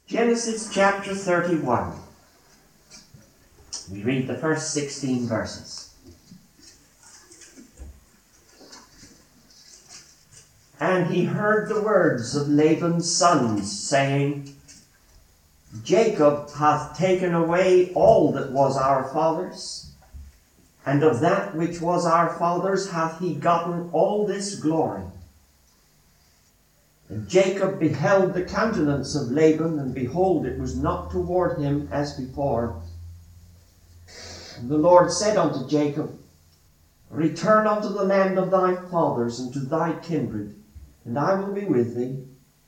Genesis chapter 31. We read the first 16 verses. And he heard the words of Laban's sons, saying, Jacob hath taken away all that was our father's, and of that which was our father's hath he gotten all this glory. And Jacob beheld the countenance of Laban, and behold, it was not toward him as before. And the Lord said unto Jacob, Return unto the land of thy fathers and to thy kindred, and I will be with thee.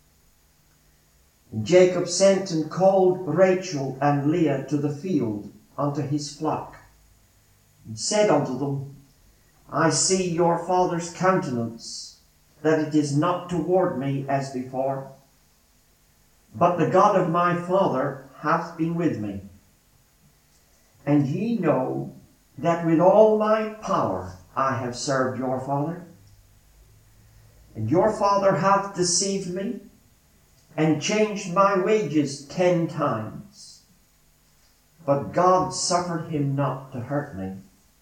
And Jacob sent and called Rachel and Leah to the field unto his flock, and said unto them, I see your father's countenance, that it is not toward me as before, but the God of my father hath been with me. And ye know that with all my power I have served your father. And your father hath deceived me, and changed my wages 10 times. But God suffered him not to hurt me.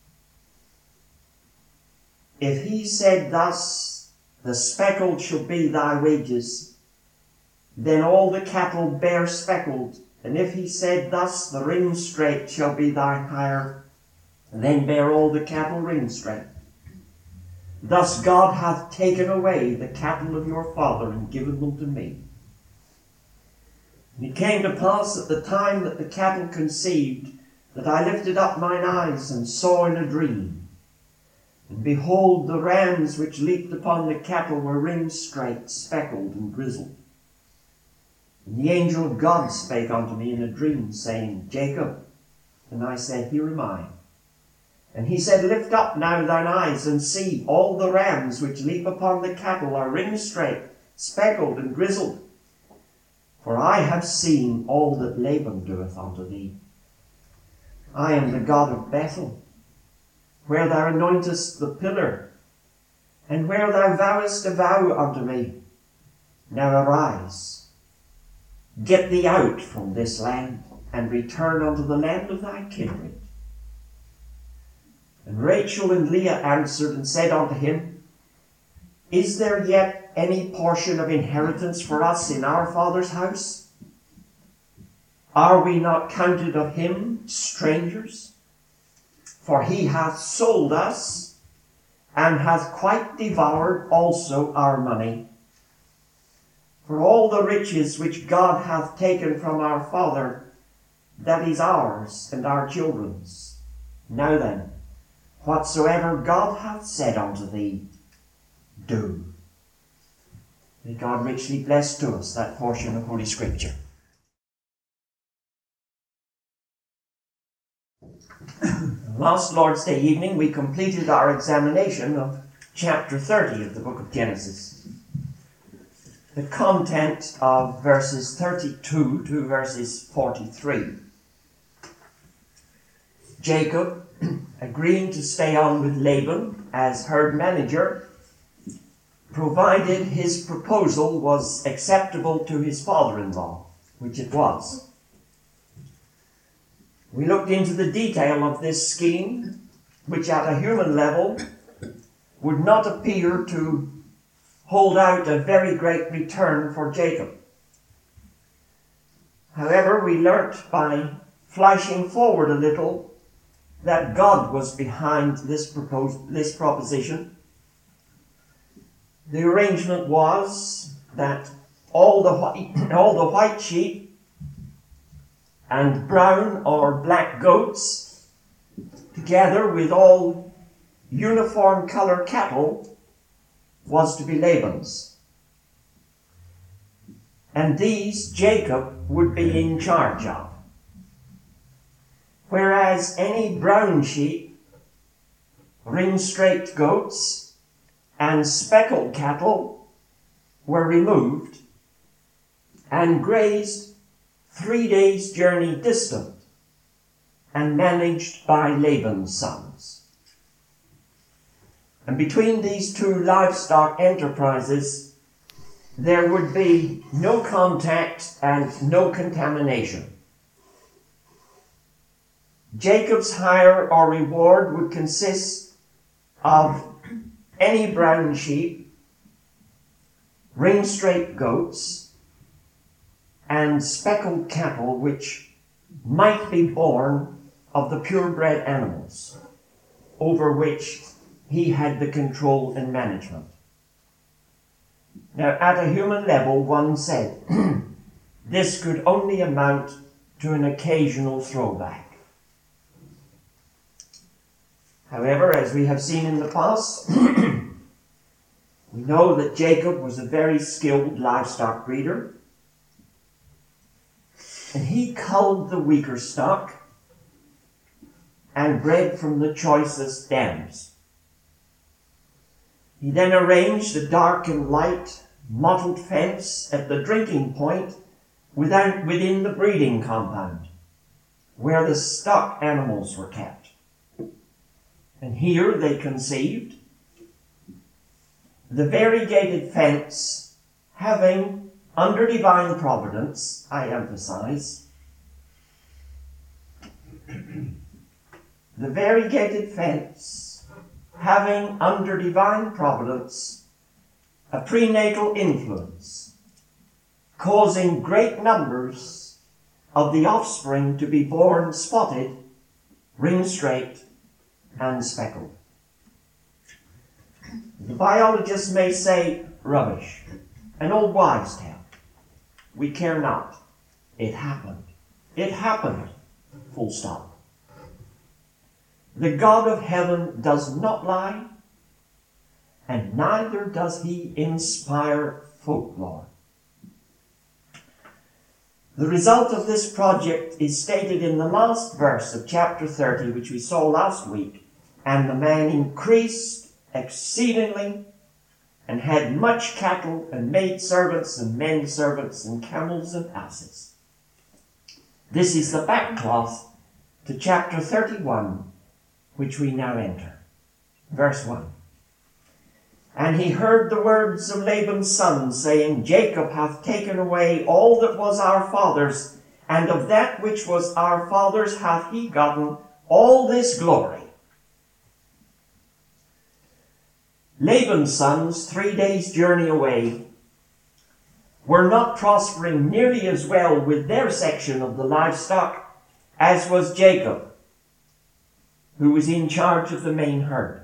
If he said thus, the speckled shall be thy wages, then all the cattle bear speckled. And if he said thus, the ring straight shall be thy hire, then bear all the cattle ring straight. Thus God hath taken away the cattle of your father, and given them to me. And it came to pass at the time that the cattle conceived, that I lifted up mine eyes, and saw in a dream. And behold, the rams which leaped upon the cattle were ring straight, speckled, and grizzled. And the angel of God spake unto me in a dream, saying, Jacob. And I said, Here am I. And he said, Lift up now thine eyes, and see, all the rams which leap upon the cattle are ring straight, speckled, and grizzled. For I have seen all that Laban doeth unto thee. I am the God of Bethel, where thou anointest the pillar, and where thou vowest a vow unto me. Now arise, get thee out from this land, and return unto the land of thy kindred. And Rachel and Leah answered and said unto him, Is there yet any portion of inheritance for us in our father's house? Are we not counted of him strangers? For he hath sold us, and hath quite devoured also our money. For all the riches which God hath taken from our father, that is ours and our children's. Now then, whatsoever God hath said unto thee, do. May God richly bless to us that portion of Holy Scripture. Last Lord's Day evening we completed our examination of chapter 30 of the book of Genesis. The content of verses 32 to verses 43. Jacob, agreeing to stay on with Laban as herd manager, provided his proposal was acceptable to his father-in-law, which it was. We looked into the detail of this scheme, which at a human level would not appear to hold out a very great return for Jacob. However, we learnt by flashing forward a little that God was behind this proposition. The arrangement was that all the white sheep and brown or black goats, together with all uniform colour cattle, was to be Laban's. And these Jacob would be in charge of. Whereas any brown sheep, ring-straight goats, and speckled cattle were removed and grazed 3 days' journey distant and managed by Laban's sons. And between these two livestock enterprises, there would be no contact and no contamination. Jacob's hire or reward would consist of any brown sheep, ring-straight goats, and speckled cattle which might be born of the purebred animals over which he had the control and management. Now, at a human level, one said, this could only amount to an occasional throwback. However, as we have seen in the past, we know that Jacob was a very skilled livestock breeder, and he culled the weaker stock and bred from the choicest dams. He then arranged a dark and light mottled fence at the drinking point within the breeding compound, where the stock animals were kept. And here they conceived, the variegated fence having, under divine providence, I emphasize, the variegated fence having, under divine providence, a prenatal influence, causing great numbers of the offspring to be born spotted, ring-straight, and speckled. The biologists may say, rubbish, an old wives' tale. We care not. It happened. It happened. Full stop. The God of heaven does not lie, and neither does he inspire folklore. The result of this project is stated in the last verse of chapter 30, which we saw last week. And the man increased exceedingly, and had much cattle, and maidservants, and men servants, and camels, and asses. This is the backcloth to chapter 31, which we now enter. Verse 1. And he heard the words of Laban's son, saying, Jacob hath taken away all that was our father's, and of that which was our father's hath he gotten all this glory. Laban's sons, 3 days' journey away, were not prospering nearly as well with their section of the livestock as was Jacob, who was in charge of the main herd.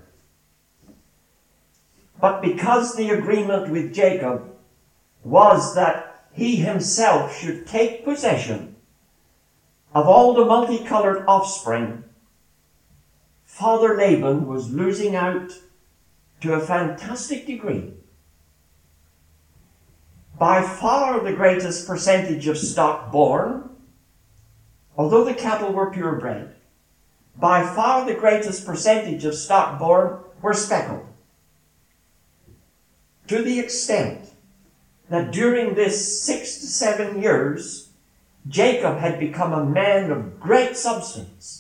But because the agreement with Jacob was that he himself should take possession of all the multicolored offspring, Father Laban was losing out to a fantastic degree. By far the greatest percentage of stock born, although the cattle were purebred, by far the greatest percentage of stock born were speckled. To the extent that during this 6 to 7 years, Jacob had become a man of great substance.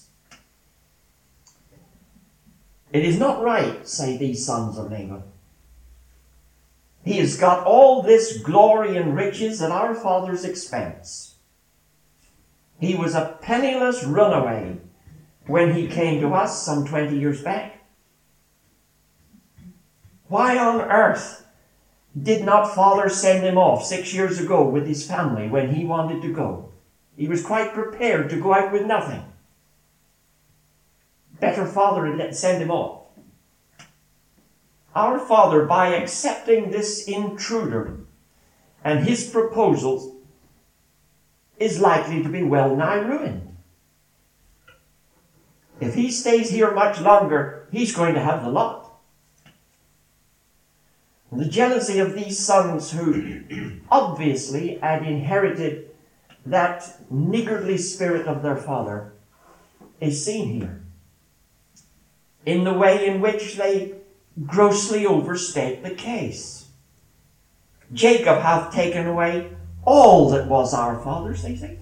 It is not right, say these sons of Laban. He has got all this glory and riches at our father's expense. He was a penniless runaway when he came to us some 20 years back. Why on earth did not father send him off 6 years ago with his family when he wanted to go? He was quite prepared to go out with nothing. Better father had sent him off. Our father, by accepting this intruder and his proposals, is likely to be well nigh ruined. If he stays here much longer, he's going to have the lot. The jealousy of these sons, who obviously had inherited that niggardly spirit of their father, is seen here in the way in which they grossly overstate the case. Jacob hath taken away all that was our father's, they say.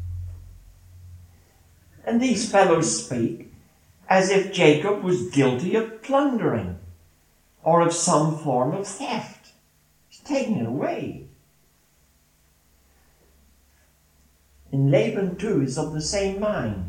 And these fellows speak as if Jacob was guilty of plundering or of some form of theft. He's taken it away. And Laban too is of the same mind.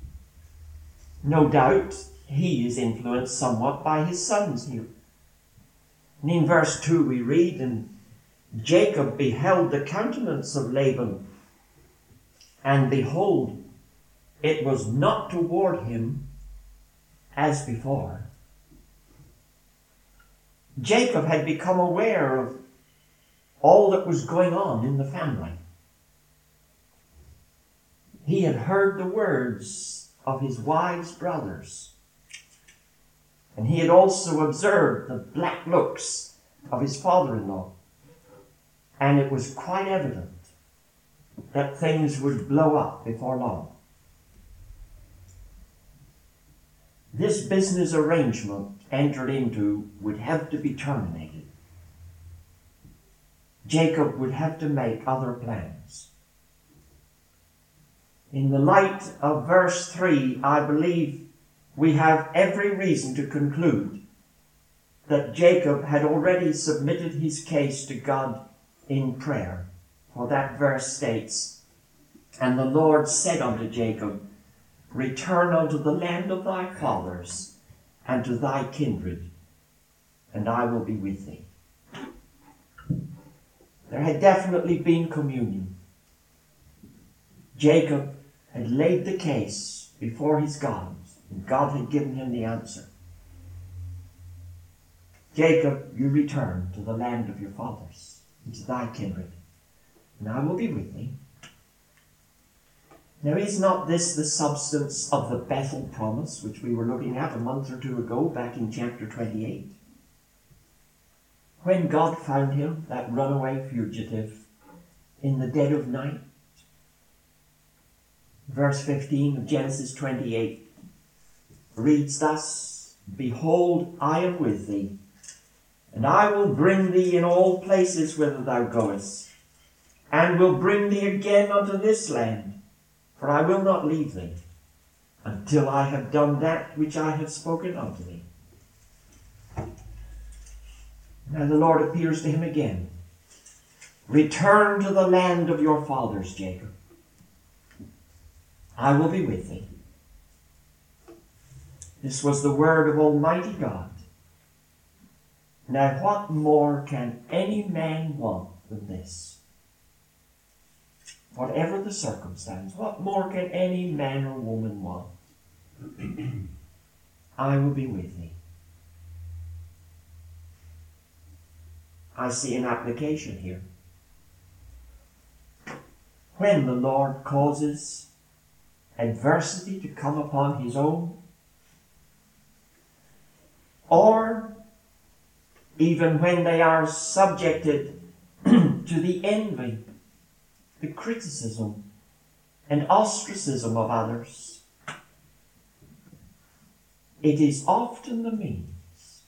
No doubt he is influenced somewhat by his sons here. And in verse 2 we read, "And Jacob beheld the countenance of Laban, and behold, it was not toward him as before." Jacob had become aware of all that was going on in the family. He had heard the words of his wife's brothers, and he had also observed the black looks of his father-in-law, and it was quite evident that things would blow up before long. This business arrangement entered into would have to be terminated. Jacob would have to make other plans. In the light of verse 3, I believe we have every reason to conclude that Jacob had already submitted his case to God in prayer. For that verse states, "And the Lord said unto Jacob, Return unto the land of thy fathers, and to thy kindred, and I will be with thee." There had definitely been communion. Jacob had laid the case before his God, and God had given him the answer. "Jacob, you return to the land of your fathers, and to thy kindred, and I will be with thee." Now, is not this the substance of the Bethel promise, which we were looking at a month or two ago, back in chapter 28? When God found him, that runaway fugitive, in the dead of night. Verse 15 of Genesis 28 reads thus, "Behold, I am with thee, and I will bring thee in all places whither thou goest, and will bring thee again unto this land. For I will not leave thee, until I have done that which I have spoken unto thee." Now the Lord appears to him again. "Return to the land of your fathers, Jacob. I will be with thee." This was the word of Almighty God. Now what more can any man want than this? Whatever the circumstance, what more can any man or woman want? "I will be with thee." I see an application here. When the Lord causes adversity to come upon his own, or even when they are subjected to the envy, the criticism and ostracism of others, it is often the means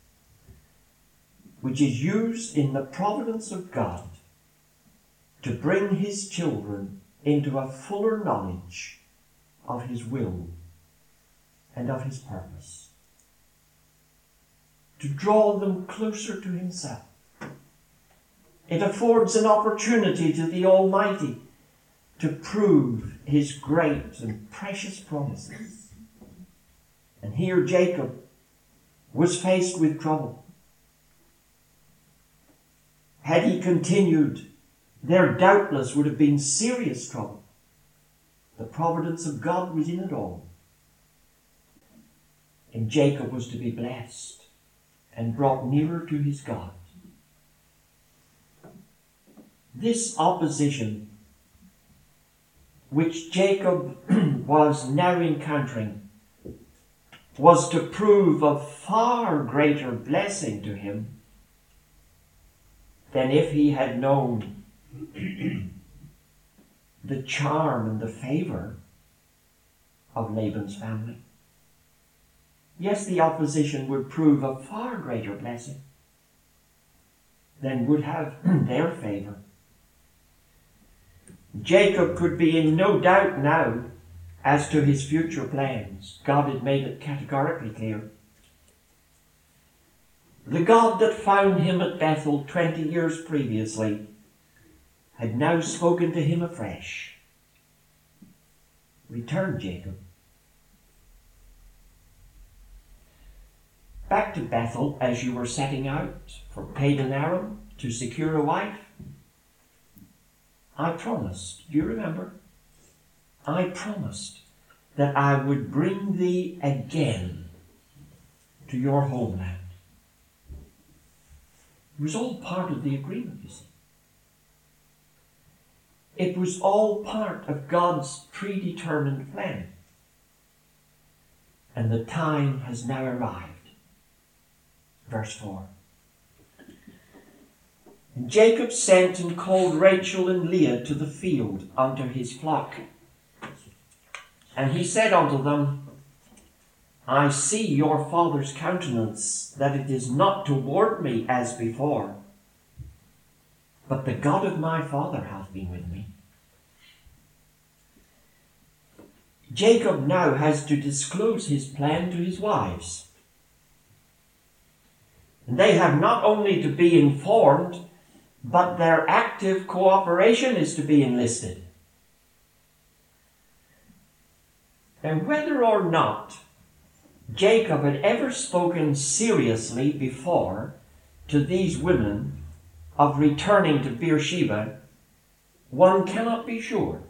which is used in the providence of God to bring his children into a fuller knowledge of his will and of his purpose, to draw them closer to himself. It affords an opportunity to the Almighty to prove his great and precious promises. And here Jacob was faced with trouble. Had he continued, there doubtless would have been serious trouble. The providence of God was in it all. And Jacob was to be blessed and brought nearer to his God. This opposition which Jacob was now encountering was to prove of far greater blessing to him than if he had known the charm and the favor of Laban's family. Yes, the opposition would prove a far greater blessing than would have their favor. Jacob could be in no doubt now as to his future plans. God had made it categorically clear. The God that found him at Bethel 20 years previously had now spoken to him afresh. Return, Jacob. Back to Bethel as you were setting out for Padan Aram to secure a wife. I promised, do you remember? I promised that I would bring thee again to your homeland. It was all part of the agreement, you see. It was all part of God's predetermined plan. And the time has now arrived. Verse 4. And Jacob sent and called Rachel and Leah to the field unto his flock. And he said unto them, I see your father's countenance, that it is not toward me as before. But the God of my father hath been with me. Jacob now has to disclose his plan to his wives. And they have not only to be informed, but their active cooperation is to be enlisted. And whether or not Jacob had ever spoken seriously before to these women of returning to Beersheba, one cannot be sure.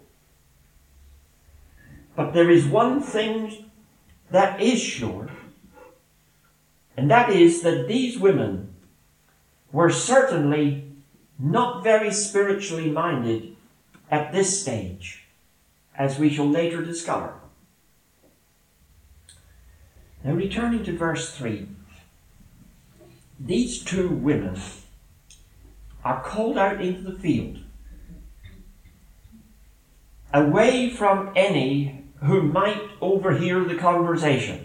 But there is one thing that is sure, and that is that these women were certainly not very spiritually minded at this stage, as we shall later discover. Now, returning to verse 3, these two women are called out into the field, away from any who might overhear the conversation.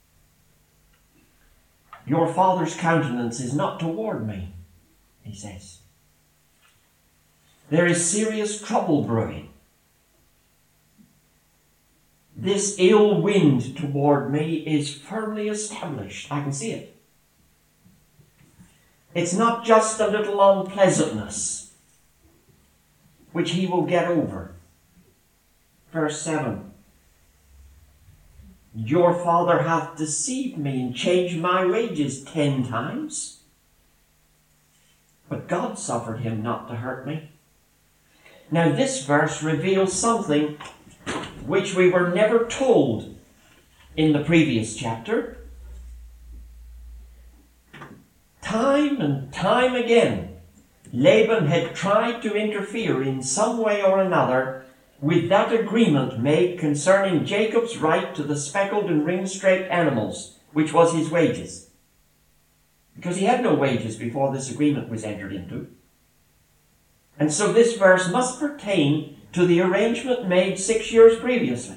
Your father's countenance is not toward me, he says. There is serious trouble brewing. This ill wind toward me is firmly established. I can see it. It's not just a little unpleasantness, which he will get over. Verse 7. Your father hath deceived me and changed my wages 10 times. But God suffered him not to hurt me. Now this verse reveals something which we were never told in the previous chapter. Time and time again, Laban had tried to interfere in some way or another with that agreement made concerning Jacob's right to the speckled and ring-straight animals, which was his wages. Because he had no wages before this agreement was entered into. And so this verse must pertain to the arrangement made 6 years previously.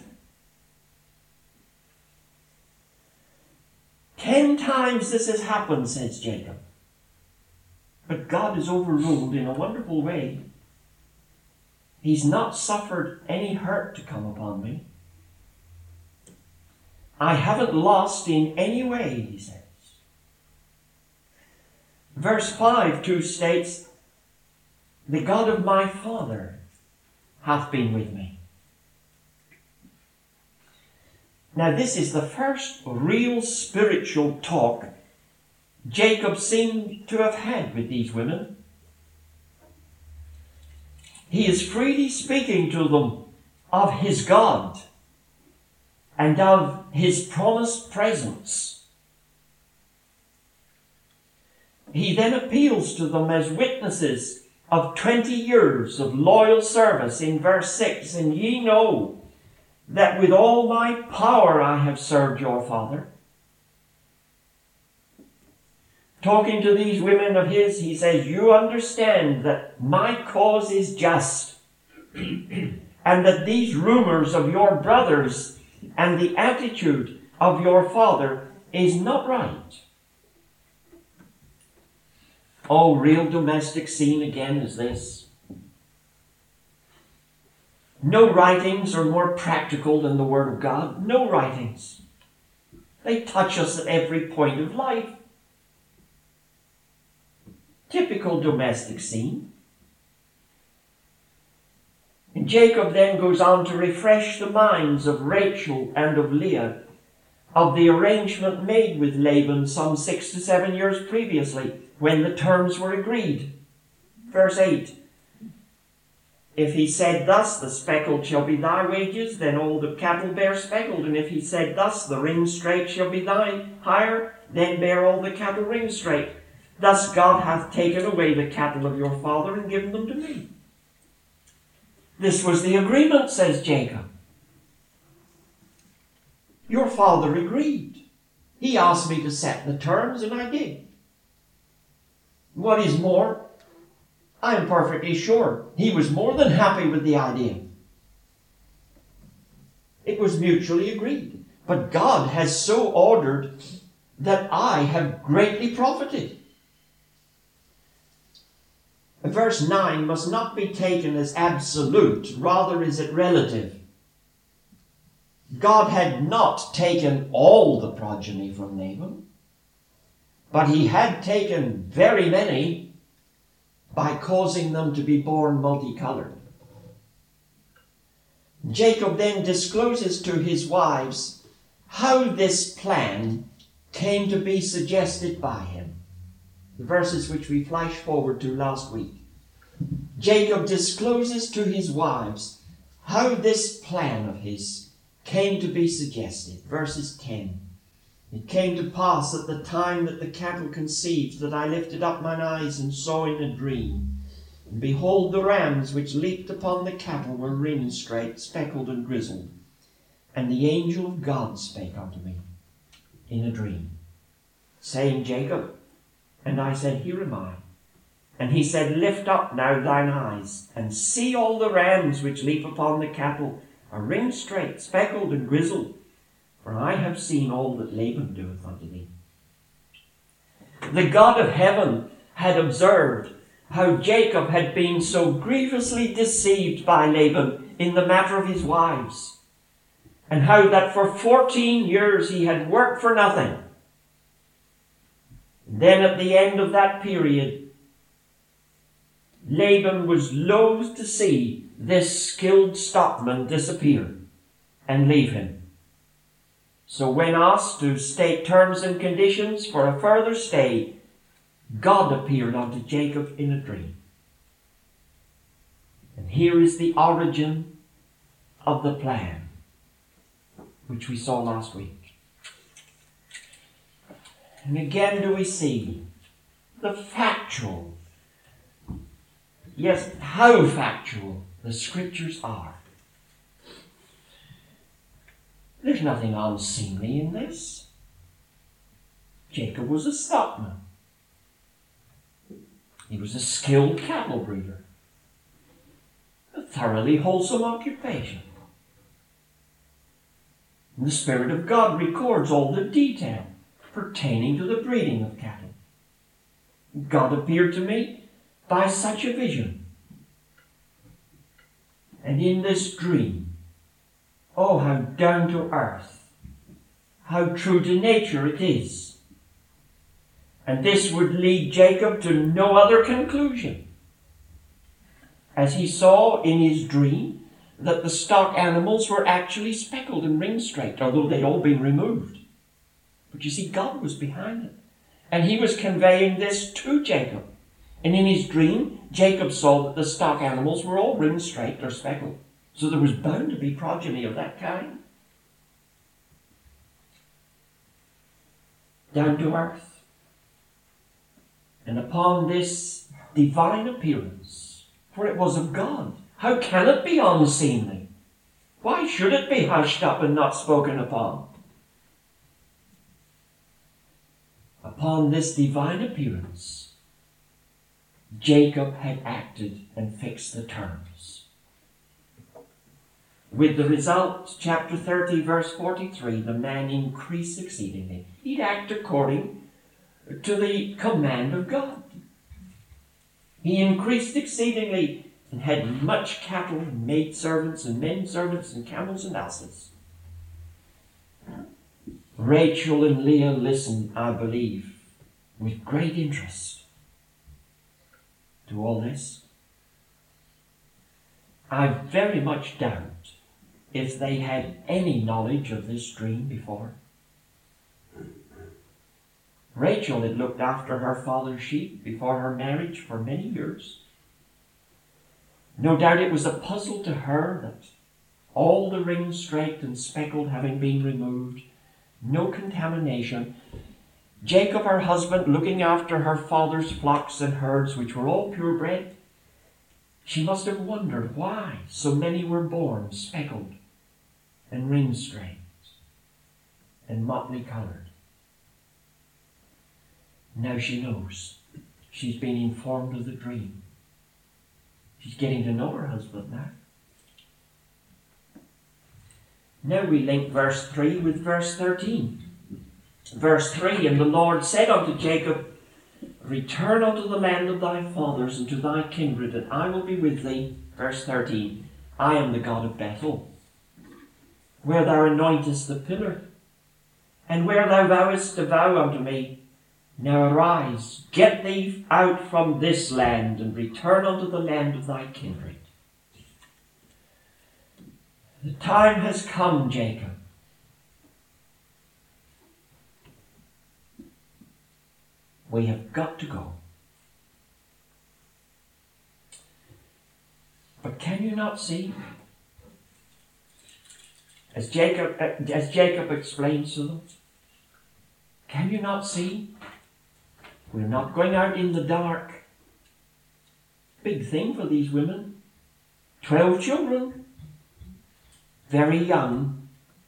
10 times this has happened, says Jacob. But God is overruled in a wonderful way. He's not suffered any hurt to come upon me. I haven't lost in any way, he says. Verse 5 too states, the God of my father hath been with me. Now this is the first real spiritual talk Jacob seemed to have had with these women. He is freely speaking to them of his God and of his promised presence. He then appeals to them as witnesses of 20 years of loyal service in verse 6. And ye know that with all my power I have served your father. Talking to these women of his, he says, you understand that my cause is just, and that these rumors of your brothers and the attitude of your father is not right. Oh, real domestic scene again is this. No writings are more practical than the Word of God. No writings. They touch us at every point of life. Typical domestic scene. And Jacob then goes on to refresh the minds of Rachel and of Leah of the arrangement made with Laban some 6 to 7 years previously, when the terms were agreed. Verse 8, if he said thus, the speckled shall be thy wages, then all the cattle bear speckled. And if he said thus, the ring straight shall be thy hire, then bear all the cattle ring straight. Thus God hath taken away the cattle of your father and given them to me. This was the agreement, says Jacob. Your father agreed. He asked me to set the terms, and I did. What is more, I am perfectly sure he was more than happy with the idea. It was mutually agreed. But God has so ordered that I have greatly profited. Verse 9 must not be taken as absolute, rather is it relative. God had not taken all the progeny from Laban, but he had taken very many by causing them to be born multicolored. Jacob then discloses to his wives how this plan came to be suggested by him. The verses which we flashed forward to last week. Jacob discloses to his wives how this plan of his came to be suggested. Verses 10. It came to pass at the time that the cattle conceived that I lifted up mine eyes and saw in a dream. And behold, the rams which leaped upon the cattle were ring-straight, speckled and grizzled. And the angel of God spake unto me in a dream, saying, Jacob. And I said, Here am I. And he said, Lift up now thine eyes, and see all the rams which leap upon the cattle are ring-straight, speckled and grizzled. For I have seen all that Laban doeth unto thee. The God of heaven had observed how Jacob had been so grievously deceived by Laban in the matter of his wives, and how that for 14 years he had worked for nothing. Then at the end of that period, Laban was loath to see this skilled stockman disappear and leave him. So when asked to state terms and conditions for a further stay, God appeared unto Jacob in a dream. And here is the origin of the plan, which we saw last week. And again do we see the factual, yes, how factual the Scriptures are. There's nothing unseemly in this. Jacob was a stockman. He was a skilled cattle breeder. A thoroughly wholesome occupation. And the Spirit of God records all the detail pertaining to the breeding of cattle. God appeared to me by such a vision. And in this dream, oh, how down to earth, how true to nature it is. And this would lead Jacob to no other conclusion. As he saw in his dream that the stock animals were actually speckled and ring-straight, although they'd all been removed. But you see, God was behind it. And he was conveying this to Jacob. And in his dream, Jacob saw that the stock animals were all ring-straight or speckled. So there was bound to be progeny of that kind. Down to earth. And upon this divine appearance, for it was of God, how can it be unseemly? Why should it be hushed up and not spoken upon? Upon this divine appearance, Jacob had acted and fixed the terms. With the result, chapter 30, verse 43, the man increased exceedingly. He'd act according to the command of God. He increased exceedingly and had much cattle and maidservants and menservants and camels and asses. Rachel and Leah listened, I believe, with great interest to all this. I very much doubt if they had any knowledge of this dream before. Rachel had looked after her father's sheep before her marriage for many years. No doubt it was a puzzle to her that all the rings straight and speckled having been removed, no contamination, Jacob, her husband, looking after her father's flocks and herds, which were all purebred, she must have wondered why so many were born speckled and ring-straight and motley coloured. Now she knows. She's been informed of the dream. She's getting to know her husband now. Now we link verse 3 with verse 13. Verse 3, and the Lord said unto Jacob, return unto the land of thy fathers and to thy kindred, and I will be with thee. Verse 13, I am the God of Bethel, where thou anointest the pillar, and where thou vowest to vow unto me. Now arise, get thee out from this land, and return unto the land of thy kindred. The time has come, Jacob. We have got to go. But can you not see? As Jacob explains to them, can you not see? We're not going out in the dark. Big thing for these women. 12 children. Very young.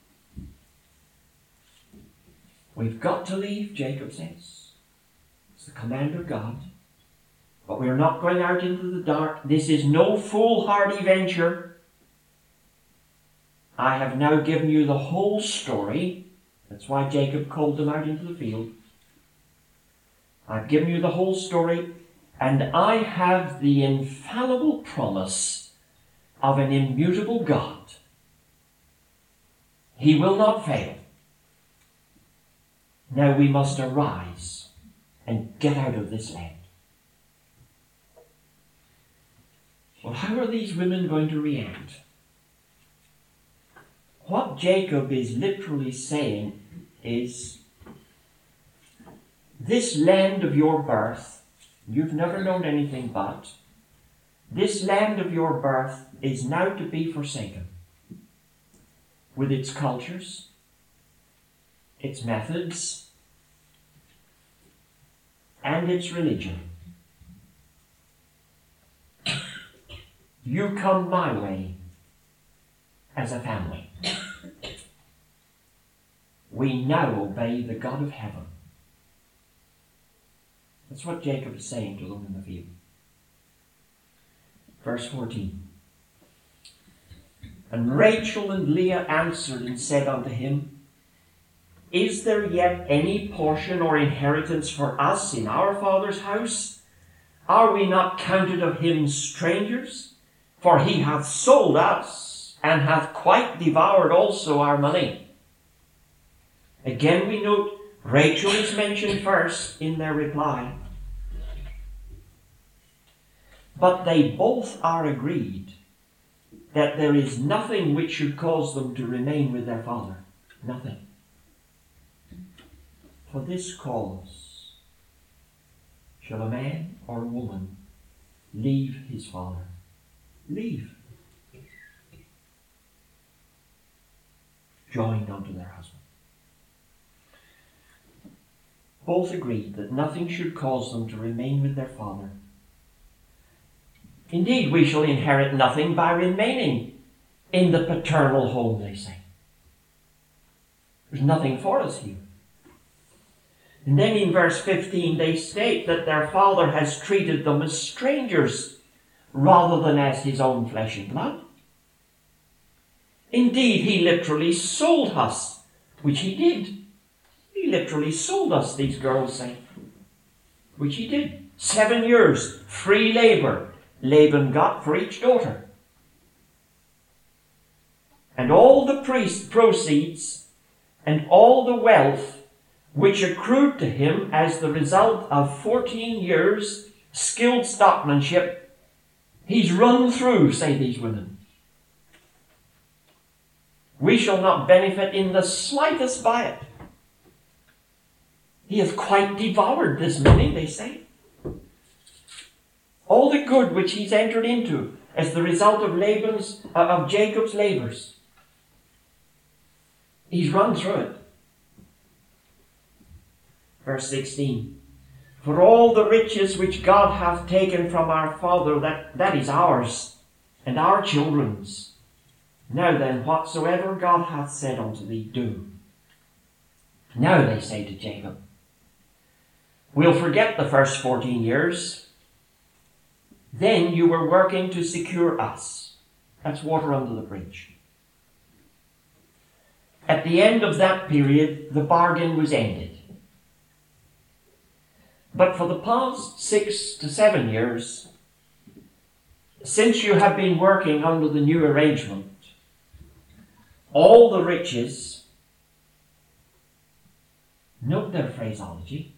We've got to leave, Jacob says. It's the command of God. But we're not going out into the dark. This is no foolhardy venture. I have now given you the whole story. That's why Jacob called them out into the field. I've given you the whole story, and I have the infallible promise of an immutable God. He will not fail. Now we must arise and get out of this land. Well, how are these women going to react? What Jacob is literally saying is, this land of your birth, you've never known anything but, this land of your birth is now to be forsaken, with its cultures, its methods, and its religion. You come my way as a family. We now obey the God of heaven. That's what Jacob is saying to them in the field. Verse 14. And Rachel and Leah answered and said unto him, is there yet any portion or inheritance for us in our father's house? Are we not counted of him strangers? For he hath sold us, and hath quite devoured also our money. Again we note Rachel is mentioned first in their reply. But they both are agreed that there is nothing which should cause them to remain with their father. Nothing. For this cause shall a man or a woman leave his father. Leave. Joined unto their husband. Both agreed that nothing should cause them to remain with their father. Indeed, we shall inherit nothing by remaining in the paternal home, they say. There's nothing for us here. And then in verse 15 they state that their father has treated them as strangers rather than as his own flesh and blood. Indeed, he literally sold us, which he did. He literally sold us, these girls say, which he did. 7 years, free labour, Laban got for each daughter. And all the proceeds and all the wealth which accrued to him as the result of 14 years skilled stockmanship He's run through, say these women. We shall not benefit in the slightest by it. He hath quite devoured this money, they say. All the good which he's entered into as the result of Jacob's labours. He's run through it. Verse 16. For all the riches which God hath taken from our father, that is ours, and our children's. Now then, whatsoever God hath said unto thee, do. Now they say to Jacob, we'll forget the first 14 years. Then you were working to secure us. That's water under the bridge. At the end of that period, the bargain was ended. But for the past 6 to 7 years, since you have been working under the new arrangement, all the riches, note their phraseology,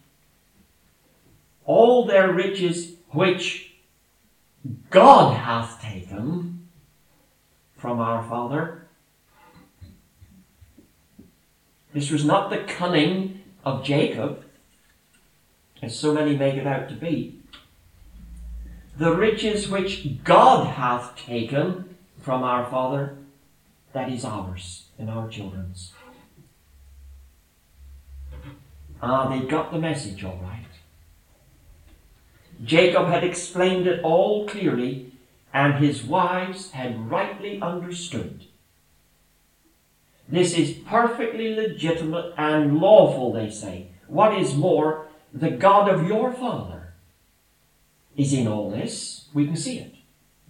all their riches which God hath taken from our father. This was not the cunning of Jacob, as so many make it out to be. The riches which God hath taken from our father, that is ours and our children's. They got the message all right. Jacob had explained it all clearly, and his wives had rightly understood. This is perfectly legitimate and lawful, they say. What is more, the God of your father is in all this. We can see it.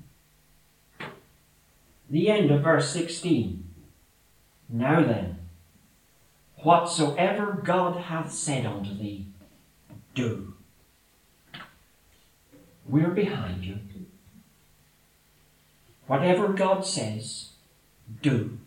The end of verse 16. Now then, whatsoever God hath said unto thee, do. We're behind you. Whatever God says, do.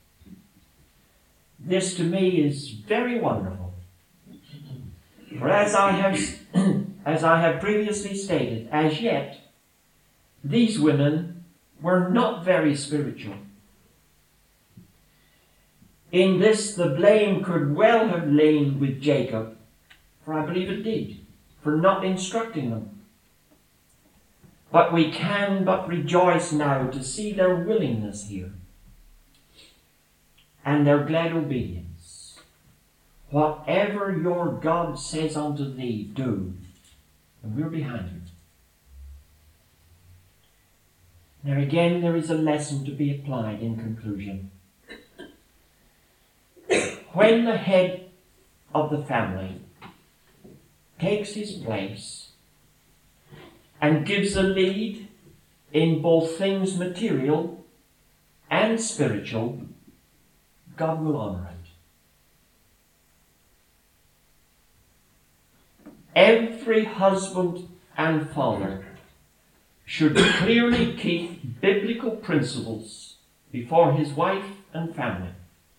This to me is very wonderful. For as I have previously stated, as yet, these women were not very spiritual. In this, the blame could well have lain with Jacob, for I believe it did, for not instructing them. But we can but rejoice now to see their willingness here and their glad obedience. Whatever your God says unto thee, do. And we're behind you. Now again, there is a lesson to be applied in conclusion. When the head of the family takes his place and gives a lead in both things material and spiritual, God will honor it. Every husband and father should clearly keep biblical principles before his wife and family.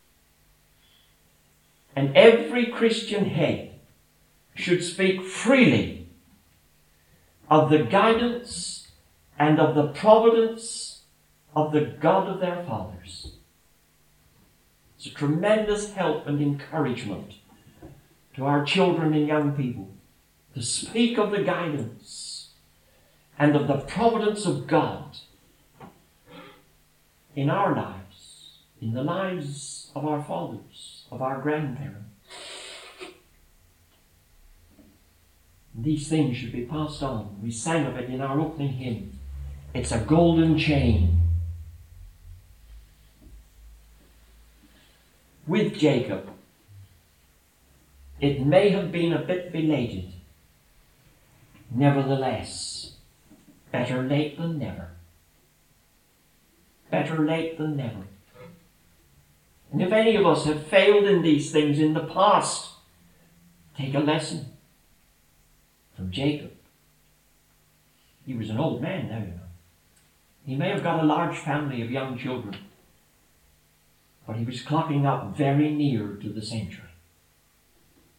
And every Christian head should speak freely of the guidance and of the providence of the God of their fathers. It's a tremendous help and encouragement to our children and young people to speak of the guidance and of the providence of God in our lives, in the lives of our fathers, of our grandparents. These things should be passed on. We sang of it in our opening hymn. It's a golden chain. With Jacob, it may have been a bit belated. Nevertheless, better late than never. Better late than never. And if any of us have failed in these things in the past, take a lesson from Jacob. He was an old man now, you know. He may have got a large family of young children, but he was clocking up very near to the century.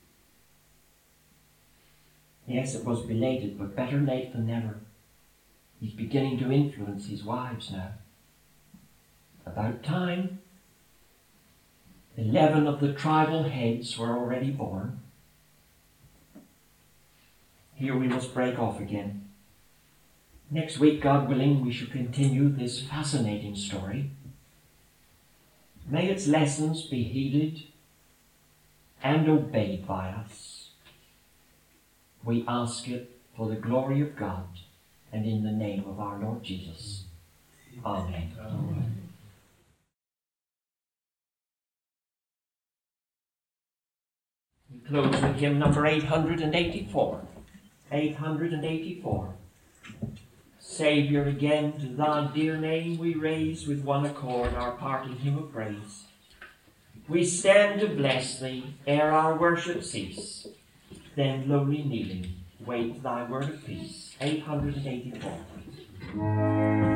Yes, it was belated, but better late than never. He's beginning to influence his wives now. About time. 11 of the tribal heads were already born. Here we must break off again. Next week, God willing, we shall continue this fascinating story. May its lessons be heeded and obeyed by us. We ask it for the glory of God and in the name of our Lord Jesus. Amen. Amen. We close with hymn number 884. 884. Saviour, again to thy dear name we raise with one accord our parting hymn of praise. We stand to bless thee ere our worship cease, then lowly kneeling wait thy word of peace. 884.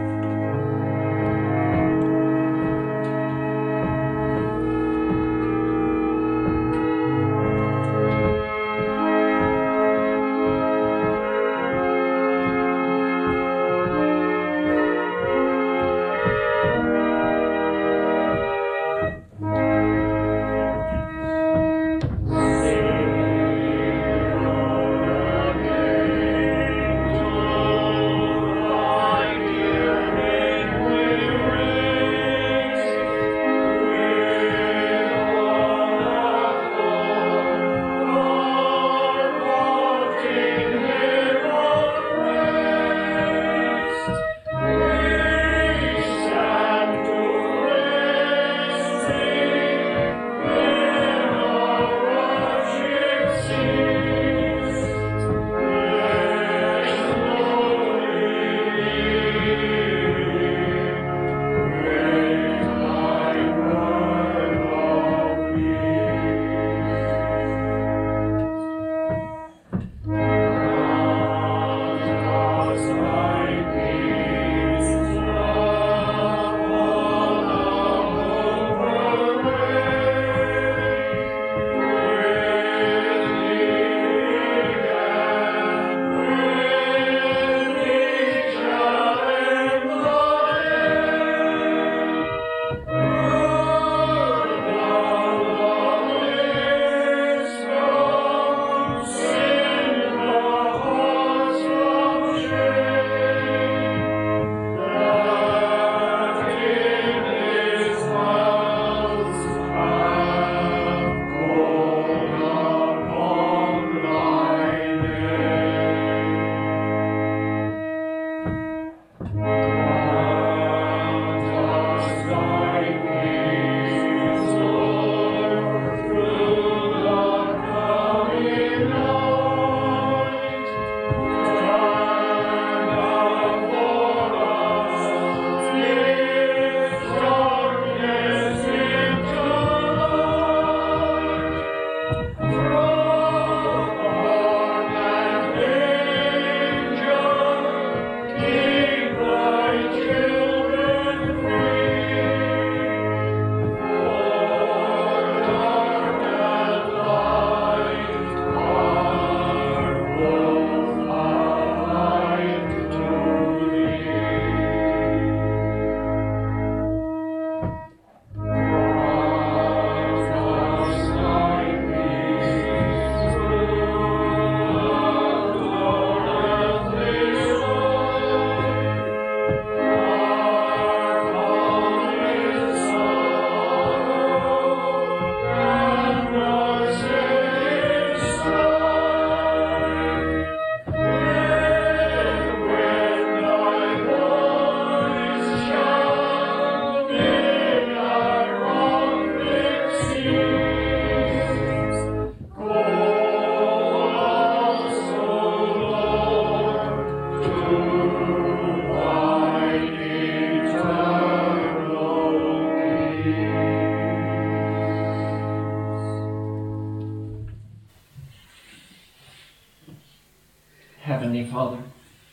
Heavenly Father,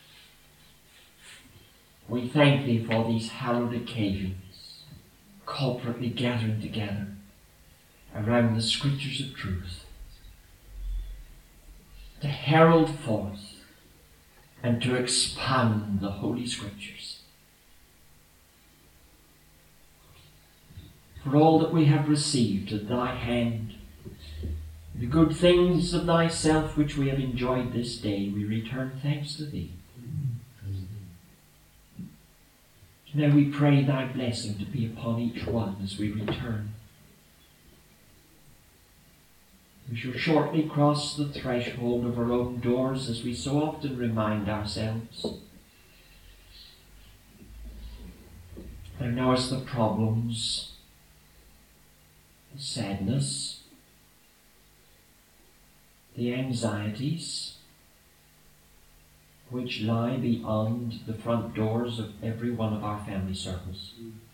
we thank Thee for these hallowed occasions, corporately gathering together around the Scriptures of truth, to herald forth and to expand the Holy Scriptures. For all that we have received at thy hand, the good things of thyself which we have enjoyed this day, we return thanks to thee. Now we pray thy blessing to be upon each one as we return. We shall shortly cross the threshold of our own doors, as we so often remind ourselves. Thou knowest the problems, the sadness, the anxieties which lie beyond the front doors of every one of our family circles.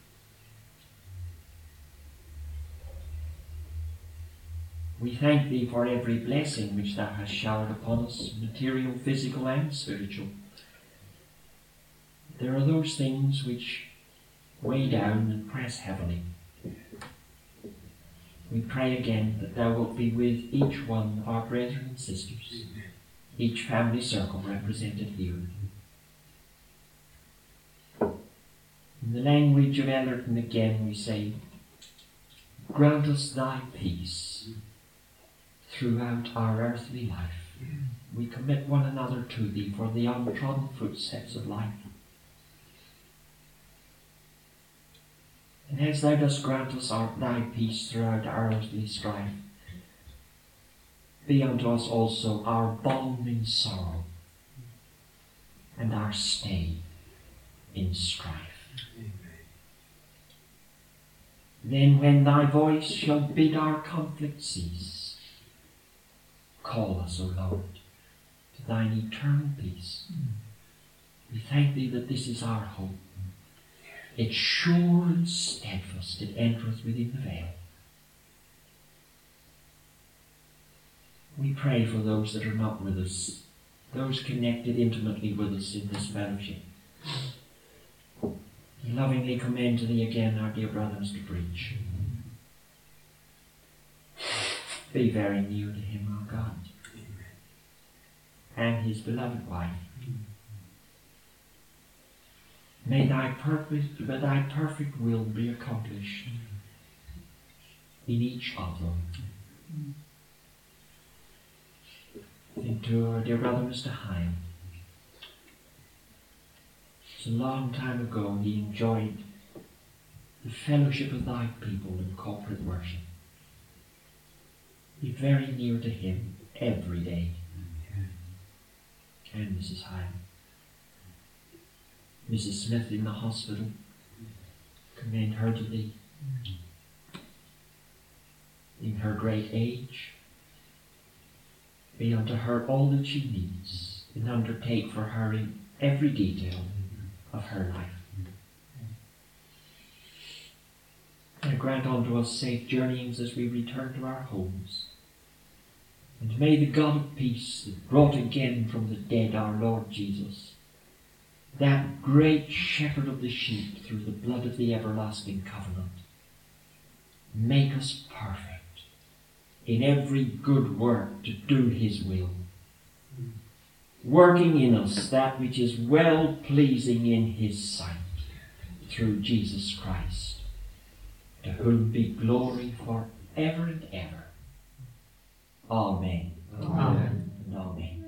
We thank thee for every blessing which thou hast showered upon us, material, physical, and spiritual. There are those things which weigh down and press heavily. We pray again that thou wilt be with each one of our brethren and sisters, each family circle represented here. In the language of Ellerton again we say, grant us thy peace throughout our earthly life. We commit one another to thee for the untrodden footsteps of life. And as thou dost grant us thy peace throughout our earthly strife, be unto us also our balm in sorrow and our stay in strife. Amen. Then when thy voice shall bid our conflict cease, call us, O Lord, to thine eternal peace. We thank thee that this is our hope. It's sure and steadfast, it entereth within the veil. We pray for those that are not with us, those connected intimately with us in this fellowship. We lovingly commend to thee again our dear brother Mr. Breach. Be very near to him, our God, and his beloved wife. May thy perfect will be accomplished in each of them. Think to our dear brother Mr. Hine. It's a long time ago he enjoyed the fellowship of thy people in corporate worship. Be very near to him every day. And Mrs. Hine. Mrs. Smith in the hospital, commend her to thee. In her great age, be unto her all that she needs, and undertake for her in every detail of her life. And grant unto us safe journeyings as we return to our homes. And may the God of peace that brought again from the dead our Lord Jesus, that great shepherd of the sheep through the blood of the everlasting covenant, make us perfect in every good work to do his will, working in us that which is well pleasing in his sight, through Jesus Christ, to whom be glory for ever and ever. Amen. Amen. And amen.